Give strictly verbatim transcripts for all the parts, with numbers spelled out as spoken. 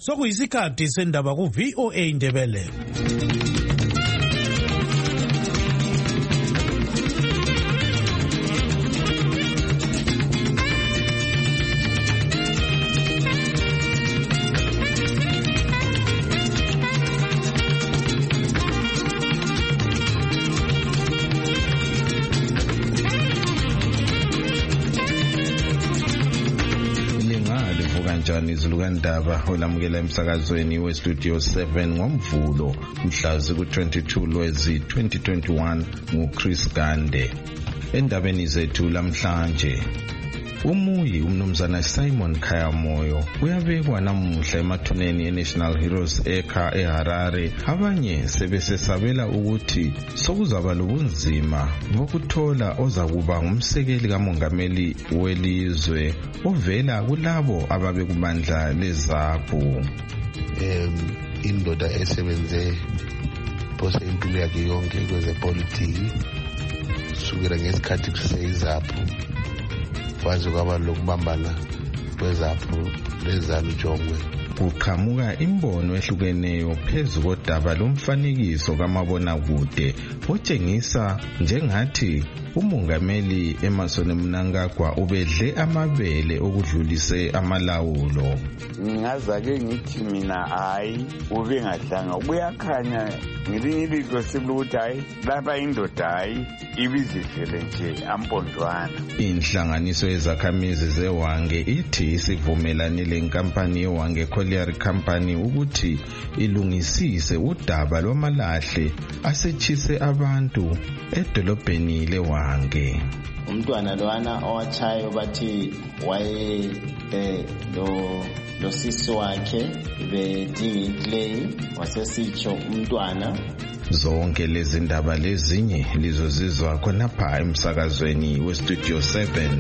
Sokuyisikhathi sendaba ku V O A Indebele. Izilukandaba olamukela emsakazweni we Studio seven ngomvulo mhlazi ku twenty-two Lwezi twenty twenty-one nguChris Gande. Endabeni zethu lamhlanje, umuyi umnumzana Simon Khayamoyo uyabekwa namuhla emathuneni eNational Heroes Acre eHarare. Abanye sebesesabela ukuthi sokuzaba lobunzima bokuthola ozakuba ngumsekeli kamongameli welizwe ovela kulabo ababe kubandla leZAPU. um indoda esebenze phose impilo yakhe yonke kwezepolitiki sukela ngesikhathi kuseyiZAPU kwaze kwaba lokubambana kweZAPU leZanu Jongwe. Kuqhamuka imbono ehlukeneyo phezu kodaba lomfanekiso kamabonakude otshengisa njengathi umongameli Emmerson Mnangagwa ubedle amabele okudlulise amalawulo. Ngingazake ngithi mina hayi ube ngadlanga ubuyakhanya ngelinye ilizwe sibuthi hayi lapha indoda hayi ibizifele nje ampondwana. Inhlanganiso yezakhamizi zeWange ithi isivumelanile inkampani yeWange Colliery Company ukuthi ilungisise udaba lwamalahle asetshise abantu edolobheni leWange. Umntwana lwana owachayo bathi waye eh lo lo sisi wakhe bedinga iclaim wasesitsho umntwana. Zonke lezi ndaba lezinye lizozizwa khonapha emsakazweni we Studio seven.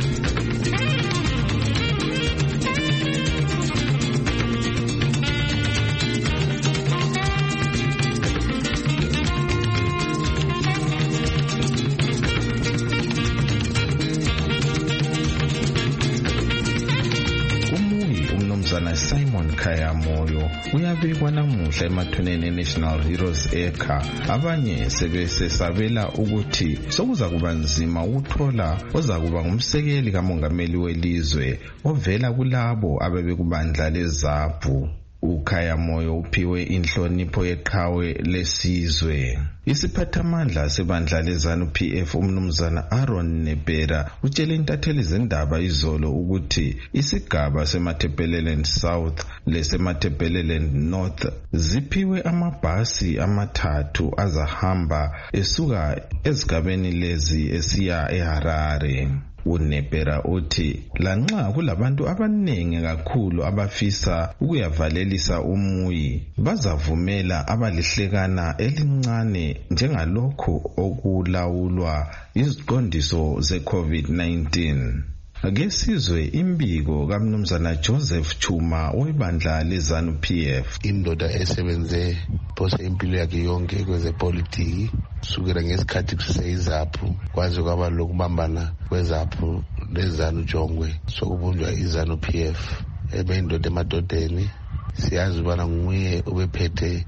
Simon Khayamoyo uyabekwa namuhla emathuneni eNational Heroes Acre. Abanye sebesesabela ukuthi sokuza kuba nzima ukuthola ozakuba ngumsekeli kamongameli welizwe ovela kulabo ababekubandla leZAPU. uKhayamoyo uphiwe inhlonipho yeqhawe lesizwe. Isiphathamandla sebandla leZANU P F umnumzana Aaron Nebera utshele intatheli zendaba izolo ukuthi isigaba seMatabeleland South leseMatabeleland North ziphiwe amabhasi amathathu azahamba esuka ezigabeni lezi esiya eHarare. uNebera uthi lanxa kulabantu abaningi kakhulu abafisa ukuyavalelisa umuyi bazavumela abalihlekana elincane njengalokho okulawulwa iziqondiso ze-COVID nineteen. Ngesizwe imbiko kaMnumzana Joseph Chuma webandla leZANU P F. Indoda esebenze phose impilo yakhe yonke kwezepolitiki sukela ngesikhathi kuseyiZAPU kwaze kwaba lokubambana kweZAPU leZanu Jongwe sokubunjwa iZANU P F. Ebe indoda emadodeni siyazi ubana nguye ubephethe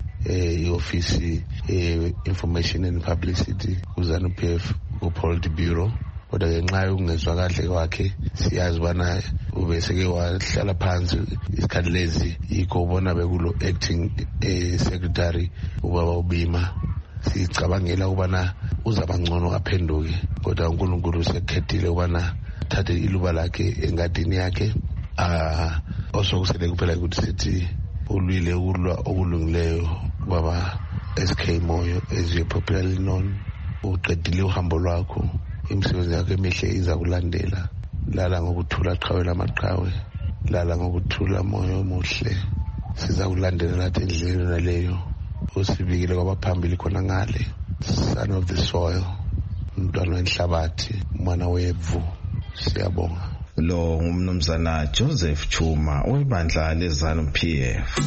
i-ofisi information and publicity kuZANU P F ku-Polity Bureau. Kodwa ngenxa yokungezwa kahle kwakhe siyazi bana ubeseke wahlala phansi isikhathi lezi yikho ubona bekulo acting secretary ubaba uBima. Sicabangela ubana uzaba ngcono aphenduke, kodwa uNkulunkulu usekhethile ubana thathe iluba lakhe engadini yakhe. ah osokusele kuphela ukuthi sithi ulwile ukulwa okulungileyo baba S K Moyo, as you popularly known. Uqedile uhambo lwakho, imisebenzi yakhe emihle iza kulandela. Lala ngokuthula qhawe lamaqhawe, lala ngokuthula moyo omuhle. Siza kulandela lathi endleleni naleyo osibikile kwabaphambili khona ngale. Son of the soil, umntwana wenhlabathi, umwana wevu. Siyabonga. Lo ngumnumzana Joseph Chuma webandla leZANU P F.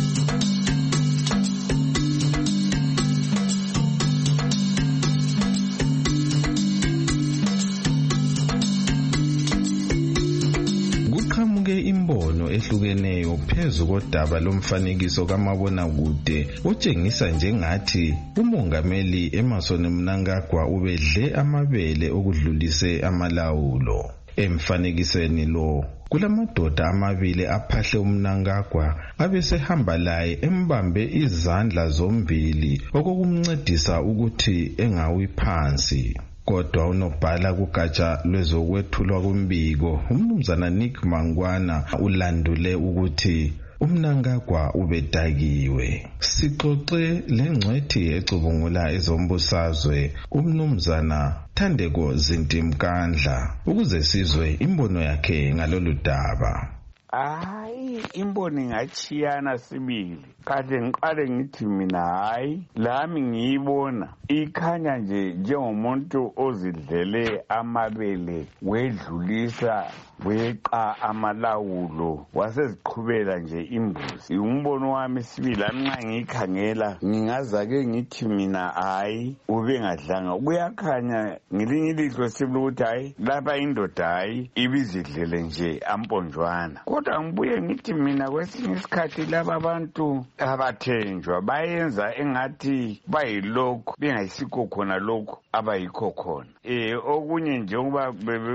bamuke imbono ehlukeneyo phezu kodaba lomfanekiso kamabonakude otshengisa njengathi umongameli Emmerson Mnangagwa ubedle amabele okudlulise amalawulo. Emfanekisweni lo kulamadoda amabili aphahle uMnangagwa abesehamba laye embambe izandla zombili okokumncedisa ukuthi engawi phansi. Kodwa unobhala kugatsha lwezokwethulwa kombiko umnumzana Nick Mangwana ulandule ukuthi uMnangagwa ubedakiwe. Sixoxe lengcwethi ecubungula ezombusazwe umnumzana Thandeko Zintimkandla ukuze sizwe imbono yakhe ngalolu daba. Hayi, imbono ingachiyana sibili. Kade ngiqale ngithi mina hayi lami ngiyibona ikhanya nje njengomuntu ozidlele amabele wedlulisa weqa amalawulo waseziqhubela nje imbuzi. Umbono wami sibili nxa ngikhangela ngingazake ngithi mina hayi ube ngadlanga. Kuyakhanya ngelinye ilihlo sibili ukuthi hayi lapha indoda hayi ibizidlele nje amponjwana. Kodwa ngibuye ngithi mina kwesinye isikhathi laba abantu abathenjwa bayenza engathi bayilokho bengayisikho khona lokho abayikho khona. Eh okunye nje ukuba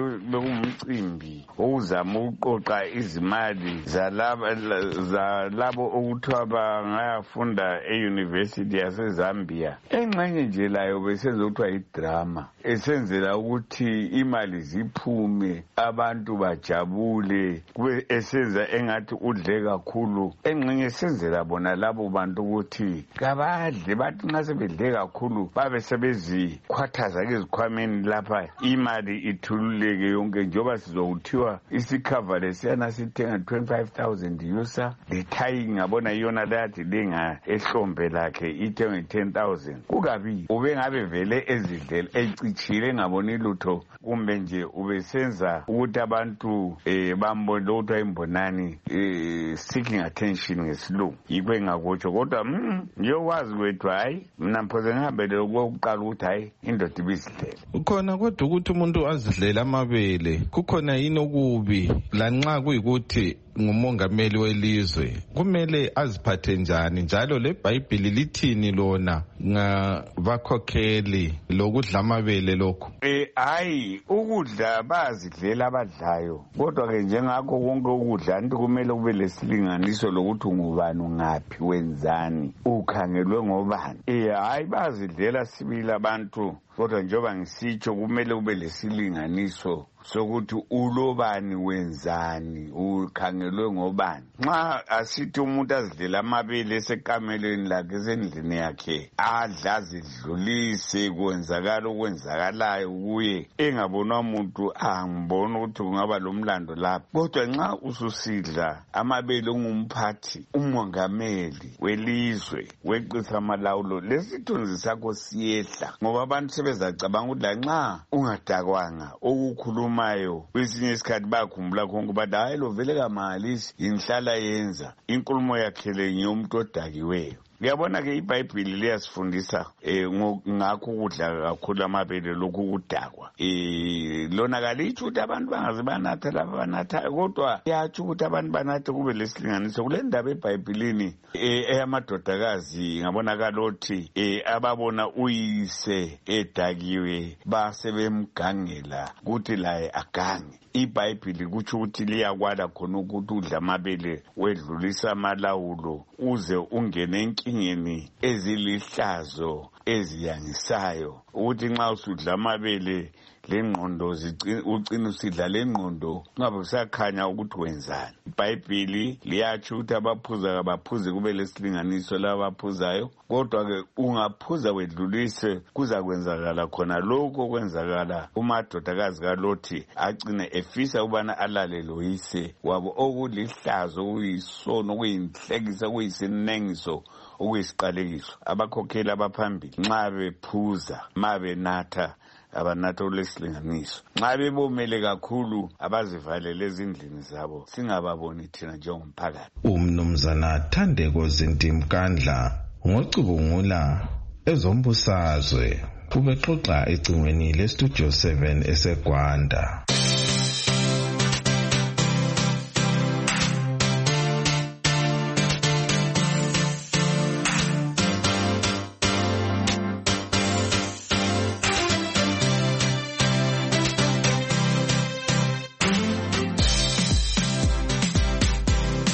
bekumcimbi ukuzama ukuqoqa izimali zalaba zalabo okuthiwa bangayafunda e-University yaseZambia. Engxenye nje layo besenza ukuthiwa idrama esenzela ukuthi imali ziphume abantu bajabule kube esenza engathi udle kakhulu. Engxenye senzela bona labo bantu ukuthi kabadle bathi nxa sebedle kakhulu babe sebezikhwathaza ke zikhwameni lapha imali ithululeke yonke njengoba sizokuthiwa isikhava lesiyana sithenga twenty-five thousand yusa lethayi ngabona iyona lathi lenga ehlombe lakhe ithenge ten thousand. Kukabi ube ngabe vele ezidlela ecicile ngabona lutho kumbe nje ubesenza ukuthi abantu eh bambone ukuthi imbonani eh seeking attention ngesilungu. Yikwe ngakutsho kodwa mm ngiyokwazi kwethu hayi mina mphoze ngihambele ukuqala ukuthi hayi indoda ibizidlela. Ukhona kodwa ukuthi umuntu azidlela amabele kukhona yini okubi lanxa kuyikuthi ngumongameli welizwe kumele aziphathe njani njalo leBhayibheli lithini lona ngabakhokheli lokudla amabele lokho? Eh hayi ukudla bazidlela abadlayo kodwa ke njengakho konke ukudla anti kumele kube lesilinganiso lokuthi ngubani ungaphi wenzani ukhangelwe ngobani. Eh hayi bazidlela sibili abantu kodwa njengoba ngisitsho kumele kube lesilinganiso sokuthi ulobani wenzani ukhangelwe ngobani. Nxa asithi umuntu azidlela amabele esekamelweni lakhe esendlini yakhe adla zidlulise kwenzakala okwenzakalayo kuye engabona umuntu angibona ukuthi kungaba lomlando lapha. Kodwa nxa ususidla amabele ungumphathi umongameli welizwe weqisa amalawulo lesithunzi sakho siyehla ngoba abantu sebezacabanga ukuthi lanxa ungadakwanga okukhuluma mayo kwesinye isikhathi bakhumbula konke bathi hayi lo vele kamalisi inhlala yenza inkulumo yakhe lenye umuntu odakiweyo. Ngiyabona ke iBhayibheli liyasifundisa eh ngakho ukudla kakhulu amabele lokhu kudakwa. Eh lona kalithi ukuthi abantu bangaze banatha laba banatha kodwa yathi ukuthi abantu banathe kube lesilinganiso kule ndaba eBhayibhelini eh eyamadodakazi ngabona kalothi eh ababona uyise edakiwe basebemgangela ukuthi laye agange. iBhayibheli kuthi ukuthi liyakwala khona ukuthi udla amabele wedlulisa amalawulo uze ungene enkingeni ezilihlazo eziyangisayo ukuthi nxa usudla amabele lengqondo ucina usidla lengqondo ngabe usakhanya ukuthi wenzani. iBhayibheli liyathi ukuthi abaphuza abaphuze kube lesilinganiso labaphuzayo kodwa ke ungaphuza wedlulise kuza kwenzakala khona lokho okwenzakala umadodakazi kaLothi agcine efisa ubana alale loyise wabo okulihlazo okuyisono okuyinhlekisa okuyisinengiso okuyisiqalekiso. Abakhokheli abaphambili nxa bephuza mabe natha abanatha olesilinganiso nxa bebomele kakhulu abazivalele ezindlini zabo singababoni thina njengomphakathi. Umnumzana Thandeko Zintimkandla ngocubungula ezombusazwe ubexoxa ecingweni leStudio seven eseGwanda.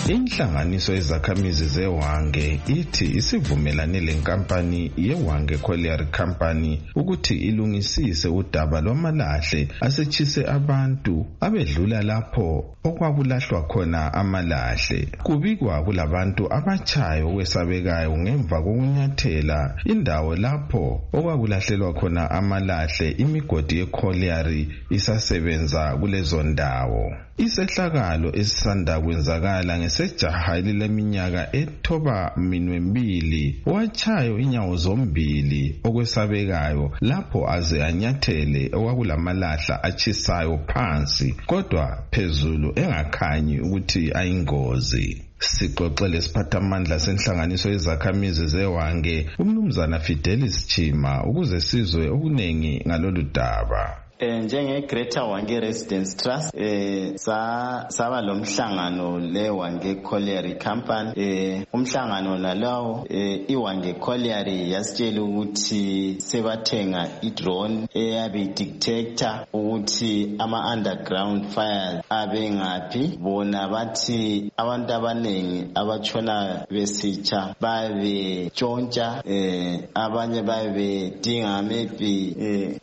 Inhlanganiso yezakhamizi zeHwange ithi isivumelane lenkampani yeHwange Colliery Company ukuthi ilungisise udaba lwamalahle asetshise abantu abedlula lapho okwakulahlwa khona amalahle. Kubikwa kulabantu abatshayo okwesabekayo ngemva kokunyathela indawo lapho okwakulahlelwa khona amalahle imigodi yeColliery isasebenza kulezo ndawo. Isehlakalo esisanda kwenzakala ngesejaha elileminyaka ethoba minwe mbili watshayo inyawo zombili okwesabekayo lapho aze anyathele okwakulamalahle atshisayo phansi kodwa phezulu engakhanyi ukuthi ayingozi. Sixoxele siphathamandla senhlanganiso yezakhamizi zeHwange umnumzana Fidelis Chima ukuze sizwe okunengi ngalolu daba. Njenge Greater Hwange Residence Trust eh sa saba lomhlangano le Hwange Colliery Company eh umhlangano nalawo eh iHwange Colliery yasitshela ukuthi sebathenga idrone eyabe detector ukuthi ama underground fires abe ngaphi. Bona bathi abantu abanengi abatshona besitsha babe tshontsha eh abanye babe dinga maybe eh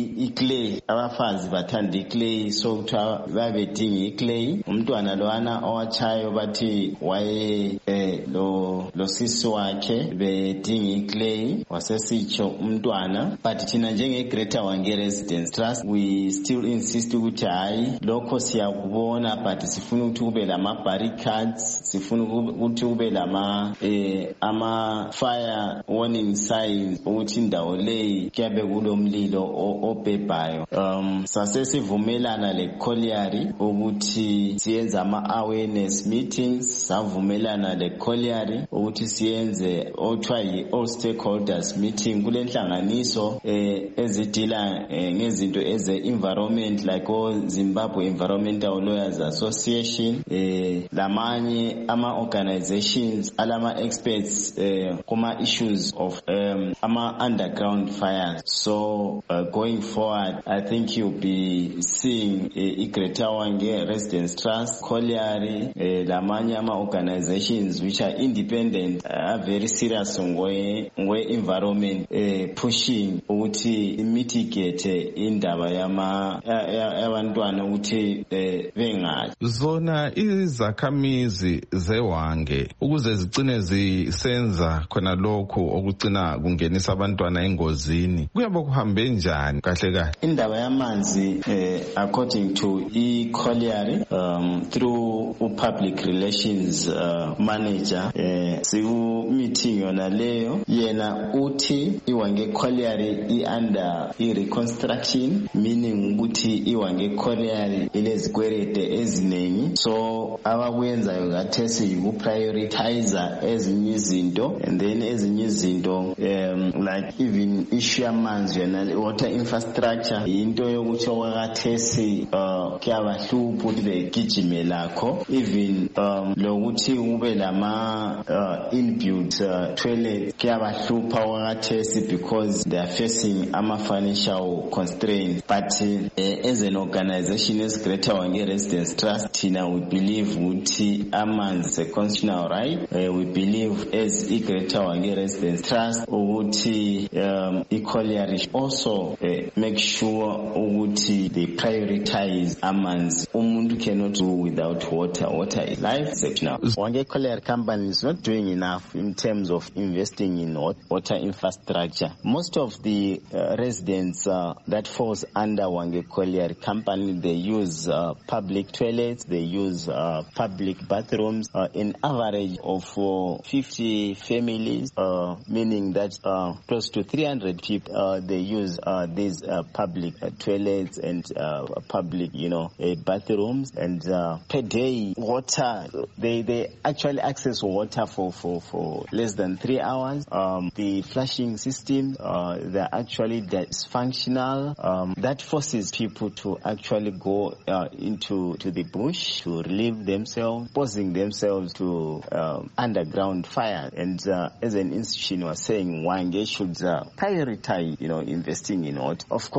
i-clay abafazi bathanda iclay so kuthiwa babedinga iclay. Umntwana lwana owatshayo bathi waye eh, lo lo sisi wakhe bedinga iclay wasesitsho umntwana. But thina njenge Greater Hwange Residence Trust we still insist ukuthi hayi lokho siyakubona but sifuna ukuthi kube lama barricades, sifuna ukuthi kube lama eh, ama fire warning signs ukuthi indawo leyi kuyabe kulomlilo obhebhayo. Um, sase sivumelana le Colliery ukuthi siyenza ama awareness meetings, savumelana le Colliery ukuthi siyenze othiwa yi all stakeholders meeting kule nhlanganiso eh, ezidila eh, ngezinto eze environment like o Zimbabwe Environmental Lawyers Association eh, lamanye ama organizations alama experts eh, kuma issues of um, ama underground fires. So uh, going forward I think you'll be seeing uh, Greater Hwange Residence Trust, Colliery, uh, lamanye ama organizations which are independent, are uh, very serious ngwe ngwe environment uh, pushing ukuthi mitigate indaba yama yabantwana ukuthi bengazi. Zona izakhamizi zeHwange ukuze zicine zisenza khona lokho okucina kungenisa abantwana engozini kuyabe kuhambe njani kahle kahle? Indaba yamanzi eh, according to i-Colliery um, through public relations uh, manager eh, siku meeting yona leyo yena uthi iHwange Colliery i-under i-reconstruction meaning ukuthi iHwange Colliery ilezikwerede ezinengi so abakwenzayo kathesi ukuprioritizer ezinye izinto and then ezinye izinto um, like even issue yamanzi yona water infrastructure into yokuthi okwakathesi uh, kuyabahlupha ukuthi begijime lakho even um, lokuthi kube lama uh, inbuilt uh, toilet kuyabahlupha okwakathesi because they are facing ama financial constraints. But uh, as an organization as Greater Hwange Residence Trust tina we believe ukuthi amanzi is a constitutional right. Uh, we believe as i Greater Hwange Residence Trust ukuthi um, i-Colliery also uh, make sure ukuthi they prioritize amanzi. Umuntu cannot do without water. Water is life. Now, Hwange Colliery Company is not doing enough in terms of investing in water infrastructure. Most of the uh, residents uh, that falls under Hwange Colliery Company, they use uh, public toilets, they use uh, public bathrooms. Uh, in average of uh, fifty families, uh, meaning that uh, close to three hundred people, uh, they use uh, these uh, public uh, toilets and uh, public, you know, uh, bathrooms. And uh, per day, water, they, they actually access water for, for, for less than three hours. Um, the flushing system, uh, they're actually dysfunctional. Um, that forces people to actually go uh, into to the bush to relieve themselves, exposing themselves to um, underground fire. And uh, as an institution was saying, Hwange should uh, prioritize, you know, investing in water. Of course, there are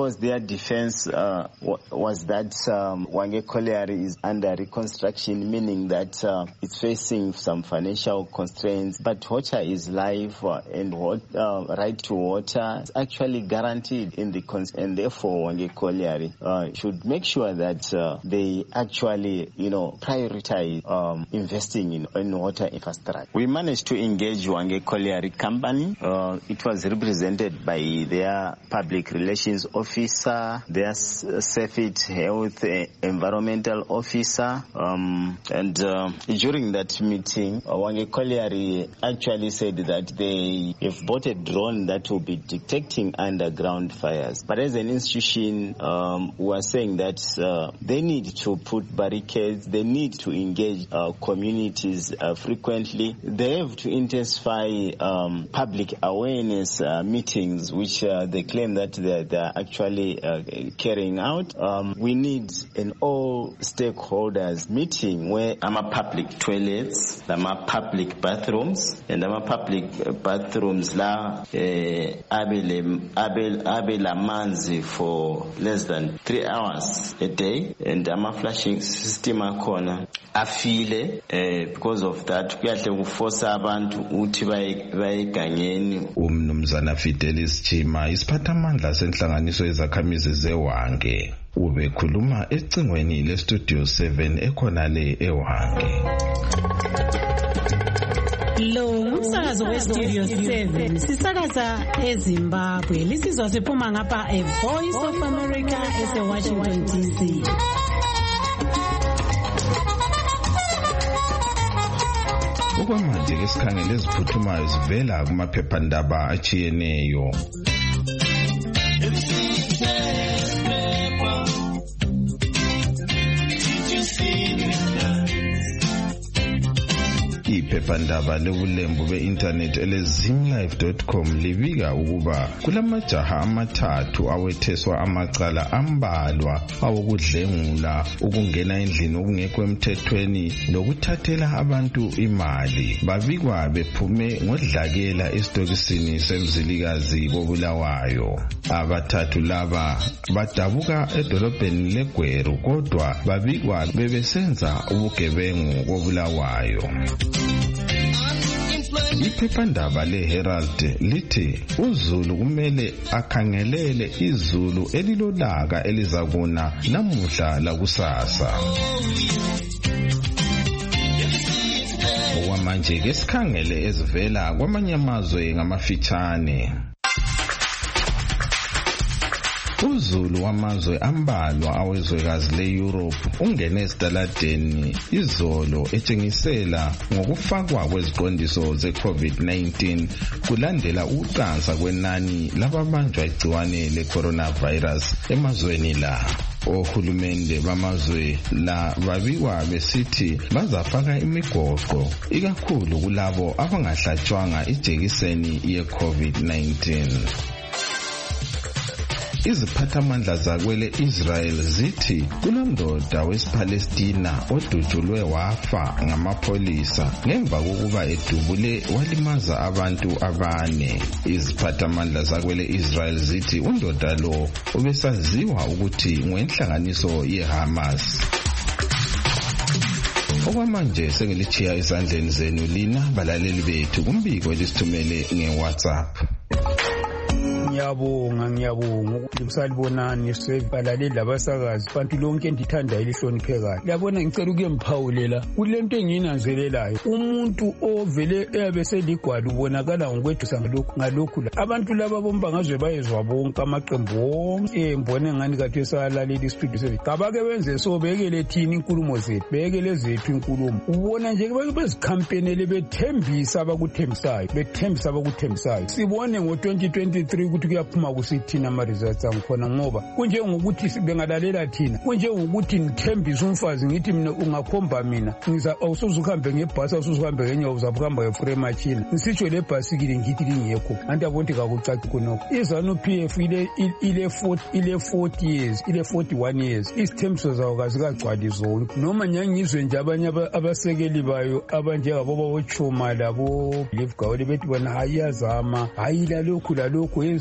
defense uh, w- was that um, Hwange Colliery is under reconstruction, meaning that uh, it's facing some financial constraints, but water is life uh, and what, uh, right to water is actually guaranteed in the cons- and therefore Hwange Colliery uh, should make sure that uh, they actually, you know, prioritize um, investing in, in water infrastructure. We managed to engage Hwange Colliery Company. Uh, it was represented by their public relations officer, their Safety Health uh, Environmental Officer, um, and uh, during that meeting, uh, Hwange Colliery actually said that they have bought a drone that will be detecting underground fires. But as an institution, um, we are saying that uh, they need to put barricades, they need to engage uh, communities uh, frequently, they have to intensify um, public awareness uh, meetings, which uh, they claim that they're, they're actually uh, carrying out. Um, we need an all stakeholders meeting where ama public toilets, ama public bathrooms, and ama public bathrooms la eh, abele abel abela manzi for less than three hours a day, and ama flushing system akhona afile eh, because of that kuyahle kuforce abantu uthi bayigangeni. Umnumzana Fidelis Chima isiphathamandla senhlanganiso ezakhamizi zeHwange ubekhuluma ecingweni le Studio seven ekhona le eHwange. Lo umsakazo we Studio seven sisakaza eZimbabwe, lisizwa siphuma ngapha e Voice of America ese Washington D C. Okwamanje ke sikhangele eziphuthumayo zivela kumaphephandaba achiyeneyo. Iphephandaba lobulembu be-internet elezimlife dot com libika ukuba kulamajaha amathathu awetheswa amacala ambalwa awokudlengula, ukungena endlini okungekho emthethweni lokuthathela abantu imali. Babikwa bephume ngodlakela esitokisini semzilikazi koBulawayo. Abathathu laba badabuka edolobheni leGweru kodwa babikwa bebesenza ubugebengu koBulawayo. Iphephandaba leHerald lithi uZulu kumele akhangelele izulu elilolaka elizakuna namuhla lakusasa. Okwamanje ke sikhangele ezivela kwamanye amazwe ngamafitshane. UZulu wamazwe ambalwa awezwekazi le-Europe ungene esitaladeni izolo etshengisela ngokufakwa kweziqondiso ze-COVID nineteen kulandela ukuqansa kwenani lababanjwa igciwane le-coronavirus emazweni la. Ohulumende bamazwe la babikwa besithi bazafaka imigoqo ikakhulu kulabo abangahlatshwanga ijekiseni ye-COVID nineteen. Iziphathamandla zakwele Israel zithi kulondoda wesipalestina odutshulwe wafa ngamapholisa ngemva kokuba edubule walimaza abantu abane. Iziphathamandla zakwele Israel zithi undoda lo ubesaziwa ukuthi ngwenhlanganiso yeHamas. Okwamanje sengilichiya izandleni zenu lina balaleli bethu kumbiko lisithumele ngeWhatsApp. Ngiyabonga ngiyabonga ukusalibonani sebalaleli labasakazi bantu lonke endithanda elihloniphekayo. Yabona ngicela ukuyemphawulela kulento engiyinanzelelayo. Umuntu ovele eyabe seligwala ubonakala ngokwethusa ngalokhu ngalokhu la. Abantu laba bomba ngazwe bayezwa bonke amaqembu wonke embone ngani kathi salalela istudio seven. Kabake benze so bekele thini inkulumo zethu. Bekele zethu inkulumo. Ubona nje ke bezikhampenele bethembisa abakuthembisayo. Bethembisa abakuthembisayo. Sibone ngo twenty twenty-three ukuthi kuyaphuma kusithina ama results angikhona ngoba kunje ngokuthi bengalalela thina kunje ngokuthi ngithembisa umfazi ngithi mina ungakhomba mina ngiza awusuzuhambe ngebhasi awusuzuhambe ngenyawo uzabuhamba ngeframe machine ngisitsho le bhasikile ngithi lingekho anti abonke kakucaci khonokho izanu P F ile ile forty ile forty years ile forty-one years isithembiso zawo kazikagcwali zonke noma nyangizwe nje abanye abasekeli bayo abanjengabo bawochuma labo live gawule bethi bona hayazama hayila lokhu la lokhu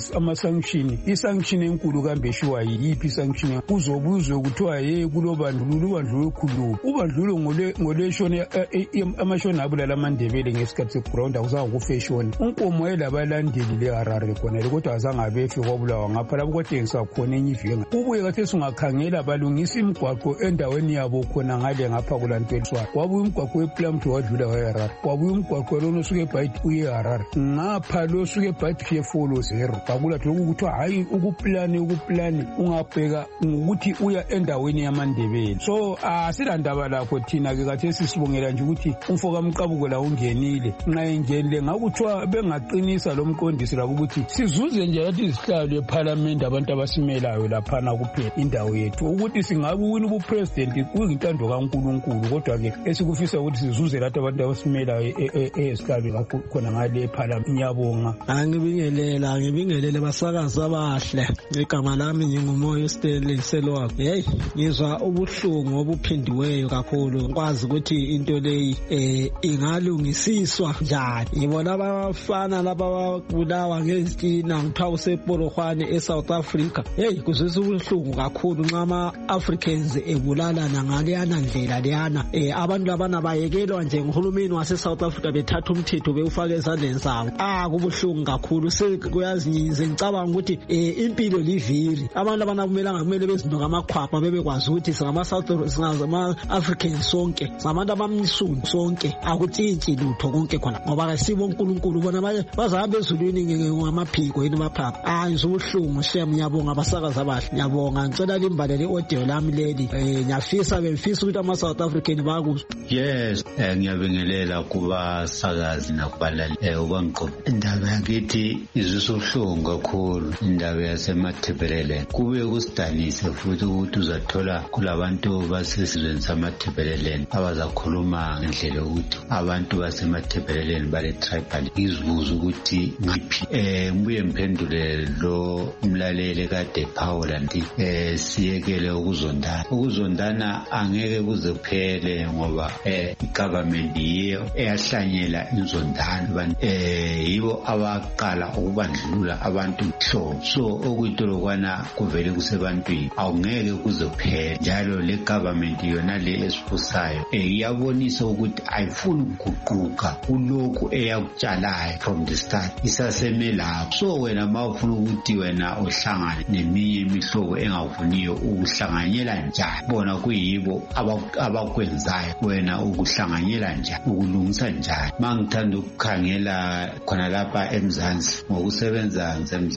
ama-sanction i-sanction enkulu kambe shiwa yiphi i-sanction uzobuzwe kuthiwa ye kulobandlululo ubandlululo khulu ubandlululo ngoleshona amashona abulala amandebele ngesikhathi se-ground akuzange kufeshoni unkomo yelabalandeli le-harare khona kodwa azange abefe kwabulawa ngapha lapho kwadengisa khona enye ivenga ubuye kathesi ungakhangela balungisa imigwaqo endaweni yabo khona ngale ngapha kulantweliswayo wabuye umgwaqo weplamti wadlula wayeharare wabuye umgwaqo lona osuke ebhayithi uye eharare ngapha lo osuke ebhayithi kuye folo zero bakulatho lokhu kuthiwa hhayi ukuplane ukuplane ungabheka ngokuthi uya endaweni yamandebele so asilandaba lakho thina-ke kathesi sibongela nje ukuthi umfo kamqabuko la ungenile nxa engenile ngakuthiwa bengaqinisa lo mqondisi labo ukuthi sizuze nje kathi izihlalo ephalamende abantu abasimelayo laphana kuphela indawo yethu ukuthi singabe uwina ubupresidenti kuyintando kankulunkulu kodwa-ke esikufisa ukuthi sizuze lathi abantu abasimelayo ezihlalo khona ngale ephalamende. Ngiyabonga. Angibingelela ngibingelele basakazi abahle igama lami ngingumoya uStanley Selwakho. Hey ngizwa ubuhlungu obuphindiweyo kakhulu ngikwazi ukuthi into leyi eh ingalungisiswa njani. Ngibona abafana laba babulawa ngezitina ngithiwa useporohwane eSouth Africa. Hey kuzwisa ubuhlungu kakhulu nxa ama-Africans ebulalana ngaleyana ndlela leyana eh abantu abana bayekelwa nje nguhulumeni wase-South Africa bethatha umthetho bewufake ezandleni zabo. Ah kubuhlungu kakhulu sekuyazinyize ngicabanga ukuthi eh impilo liviri abantu abana kumele kumele bezindoka amakhwapha bebekwazi ukuthi singama-South singama-Africans sonke singabantu abamsundu sonke akutshintshi lutho konke khona ngoba kasibo uNkulunkulu bona bazahambe ezulwini ngamaphiko yini baphapha. Ah ngizobuhlungu shem. Ngiyabonga abasakazi abahle ngiyabonga ngicela limbalele i-audio lami leli eh ngiyafisa bemfisa ukuthi ama-South African bakuzwe. Yes ngiyabingelela kuba sakazi nakubalali eh ubangiqobo indaba yakithi izwisa ubuhlungu kakhulu indaba yasemathebeleleni kube kusidanise futhi ukuthi uzathola kulabantu basesizweni samathebeleleni abazakhuluma ngendlela ukuthi abantu basemathebeleleni bale tribal izibuza ukuthi ngiphi eh ngibuye ngiphendule lo umlaleli kade Paul anti eh siyekele ukuzondana ukuzondana angeke kuze kuphele ngoba eh igovernment yiyo eyahlanyela inzondano eh yibo abaqala ukubandlulula abantu hlobo so okuyitolokwana kuvele kusebantwini awungeke kuze kuphele njalo le government yona le esifusayo eh iyabonisa ukuthi ayifuni ukuguquka kulokhu eyakutshalayo from the start isasemelapho so wena mawufuna ukuthi wena uhlangane neminye imihlobo engavuniyo ukuhlanganyela njani bona kuyibo abakwenzayo wena ukuhlanganyela njani ukulungisa njani. Mangithanda ukukhangela khona lapha eMzansi ngokusebenza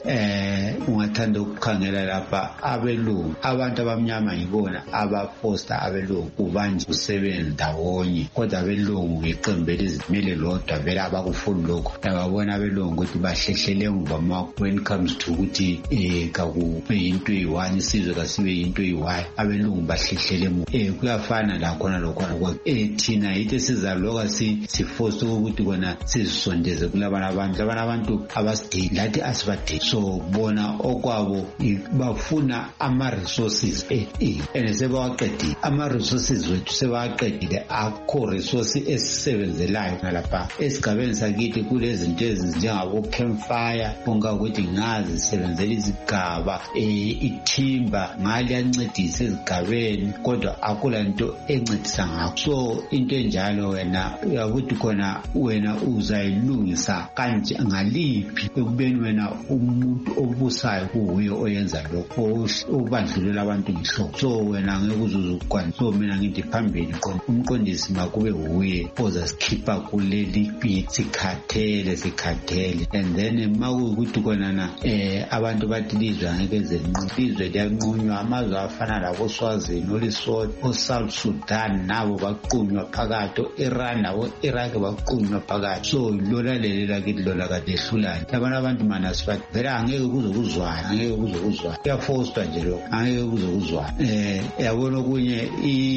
eh ungathanda ukukhangela lapha abelungu abantu abamnyama yibona abaposta abelungu ubanje usebenza ndawonye kodwa abelungu iqembu elizimele lodwa vele abakufuni lokho yababona abelungu ukuthi bahlehlele ngubama when comes to ukuthi eh kakube into eyi-one isizwe kasibe into eyi-one abelungu bahlehlele mu eh kuyafana la khona lokhona kwa eh thina yithi sizaloka si siforce ukuthi kona sizisondeze kulabana abantu labana abantu abasidingi lathi asibadingi so bona okwabo bafuna ama-resources eh and sebawaqedile ama-resources wethu sebawaqedile akho resource esisebenzelayo nalapha esigabeni sakithi kulezinto ezinjengabo-campfire bonga ukuthi ngazi sisebenzela izigaba eh ithimba ngale yancedisa ezigabeni kodwa akula nto encedisa ngakho so into enjalo wena uyakuthi khona wena uzayilungisa kanje ngaliphi ekubeni wena umuntu obusayo kuhuye oyenza lokho ubandlulela abantu ngihlobo so wena ngeke uzuzukwana so mina ngithi phambili umqondisi makube huye ozasikhipha kuleli sikhathele sikhathele and then makuyukuthi khona na eh abantu bathi lizwe angeke zenqizwe liyanqunywa amazwe afana labo Swazini oLesotho oSouth Sudan nabo baqunywa phakathi Iran nabo Iraq baqunywa phakathi so lona leli lakithi lona kade ehlulana labana abantu mana sibathi vele angeke kuzokuzwana angeke kuzokuzwana kuyaforced nje lokho angeke kuzokuzwana eh yabona kunye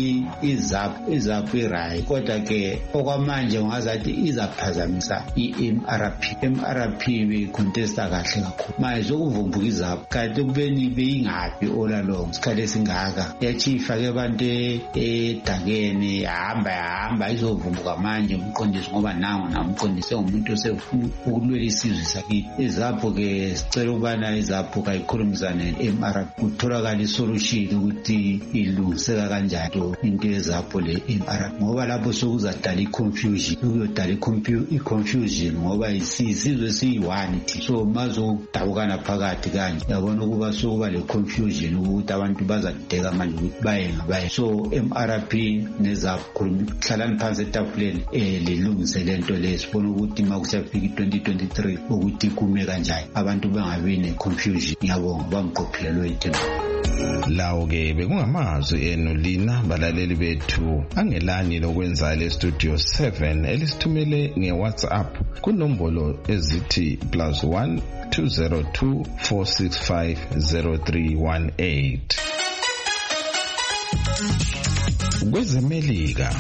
izap izap irai kodwa ke okwamanje ungazathi izaphazamisa i-M R P M R P be contesta kahle kakhulu manje ukuvumbuka izap kanti kubeni beyingapi ola long isikhathi esingaka yachifa ke abantu edakeni yahamba yahamba izovumbuka manje umqondisi ngoba nawo namqondise umuntu osefuna ukulwela isizwe sakithi izapho ke ke sicela ubana izapho kayikhulumisane ne-M R P kutholakala isolution ukuthi ilungiseka kanjani into ezapho le-M R P ngoba lapho sokuzadala i-confusion ukuyodala i-confusion ngoba isizwe siyi-one so mazodabukana phakathi kanje yabona ukuba sokuba le-confusion ukuthi abantu bazadeka manje ukuthi baye ngabaye so M R P nezapho hlalani phansi etafuleni eh lilungise lento lesibona ukuthi makusafika i-twenty twenty-three ukuthi kume kanjani abantu bangabi ne-confusion. Ngiyabonga bangiqophelelwe ithemba. Lawo ke bekungamazwi enu lina balaleli bethu angelani lokwenza le studio seven elisithumele ngeWhatsApp kunombolo ezithi plus one two zero two four six five zero three one eight. Kwezemelika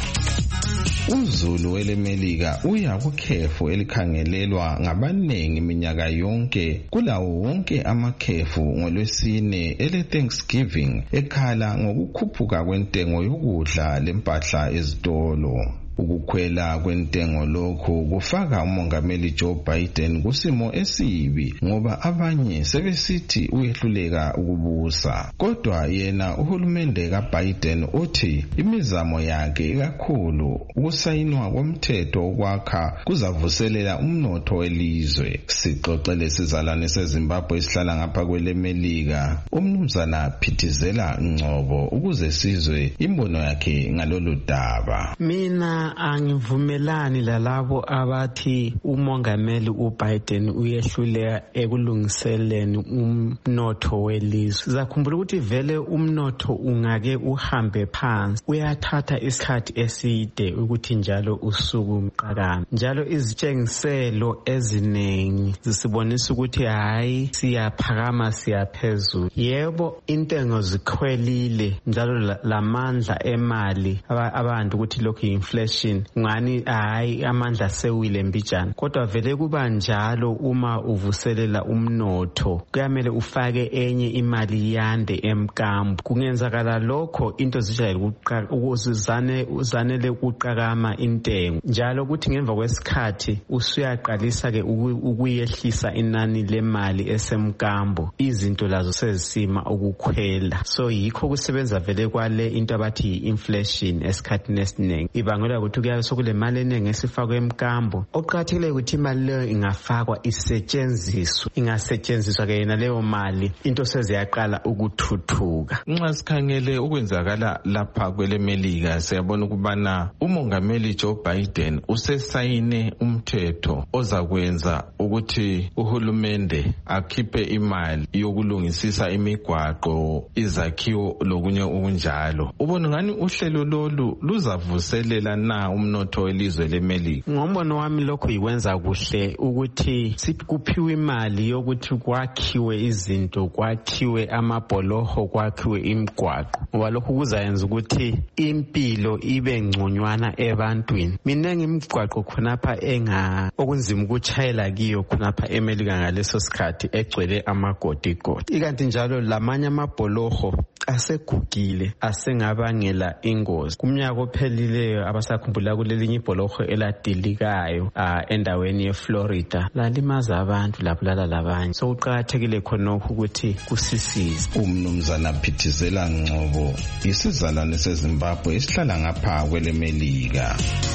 uZulu welemelika uya kukhefu elikhangelelwa ngabanengi minyaka yonke kulawo wonke amakhefu ngolwesine ele Thanksgiving ekhala ngokukhuphuka kwentengo yokudla lempahla ezitolo. Ukukhwela kwentengo lokho kufaka umongameli Joe Biden kusimo esibi ngoba abanye sebesithi uyehluleka ukubusa. Kodwa yena uhulumende kaBiden uthi imizamo yakhe kakhulu ukusayinwa komthetho okwakha kuzavuselela umnotho welizwe. Sixoxele sizalwane seZimbabwe esihlala ngapha kwelemelika umnumzana Phithizela Ngcobo ukuze sizwe imbono yakhe ngalolu daba. Mina angivumelani lalabo abathi umongameli uBiden uyehluleka ekulungiseleni umnotho welizwe. Sizakhumbula ukuthi vele umnotho ungake uhambe phansi uyathatha isikhathi eside ukuthi njalo usuku umqakama. Njalo izitshengiselo ezinengi zisibonisa ukuthi hayi siyaphakama siyaphezulu. Yebo intengo zikhwelile njalo lamandla emali abantu ukuthi lokhu inflation ngani hayi amandla sewile mbijana kodwa vele kuba njalo uma uvuselela umnotho kuyamele ufake enye imali yande emkambo. Kungenzakala lokho into zijayele ukuzizane uzanele ukuqakama intengo njalo ukuthi ngemva kwesikhathi usuyaqalisa ke ukuyehlisa inani lemali esemkambo izinto lazo sezisima ukukhwela. So yikho kusebenza vele kwale into abathi inflation esikhathini esiningi ibangela ukuthi kuyabe sokule mali enenge esifakwe emkambo. Oqhathekile ukuthi imali leyo ingafakwa isetshenziswe ingasetshenziswa ke yena leyo mali into seziyaqala ukuthuthuka. Nxa sikhangele ukwenzakala lapha kwelemelika siyabona ukubana umongameli Joe Biden usesayine umthetho ozakwenza ukuthi uhulumende akhiphe imali yokulungisisa imigwaqo izakhiwo lokunye okunjalo. Ubona ngani uhlelo lolu luzavuselela na umnotho welizwe lemelika? Ngombono wami lokho ikwenza kuhle ukuthi sikuphiwe imali yokuthi kwakhiwe izinto kwakhiwe amabholoho kwakhiwe imigwaqo ngoba lokho kuzayenza ukuthi impilo ibe ngconywana ebantwini. Minengi imigwaqo khonapha enga okunzima ukuchayela kiyo khonapha emelika ngaleso sikhathi egcwele amagodigodi. Ikanti njalo lamanye amabholoho asegugile asengabangela ingozi. Kumnyaka ophelileyo abasakhumbula kulelinye ibholoho eladilikayo uh, endaweni yeFlorida lalimaza abantu labulala labanye. So uqakathekile khonokho ukuthi kusisize. Umnumzana Phithizela Ngcobo isizalwane seZimbabwe esihlala ngapha kwelemelika.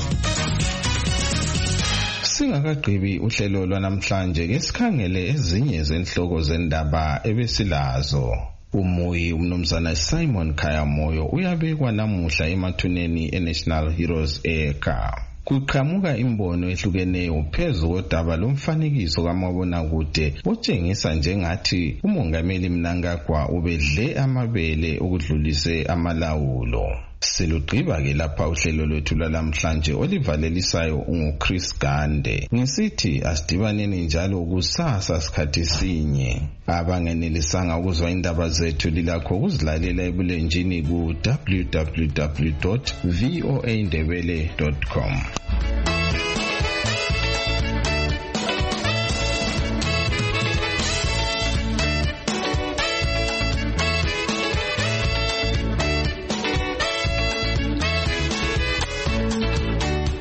Singakagqibi uhlelo lwanamhlanje ke sikhangele ezinye zenhloko zendaba ebesilazo. Umuyi umnumzana Simon Khayamoyo uyabekwa namuhla emathuneni eNational Heroes Eka. Kuqhamuka imbono ehlukeneyo phezu kodaba lomfanekiso kamabonakude otshengisa njengathi umongameli Mnangagwa ubedle amabele okudlulise amalawulo. Silugqiba ke lapha uhlelo lwethu lamhlanje olivalelisayo unguChris Gande. Ngisithi asidibaneni njalo kusasa sikhathi sinye. Abangenelisanga ukuzwa indaba zethu lilakho ukuzilalela ebulenjini ku w w w dot voa ndebele dot com.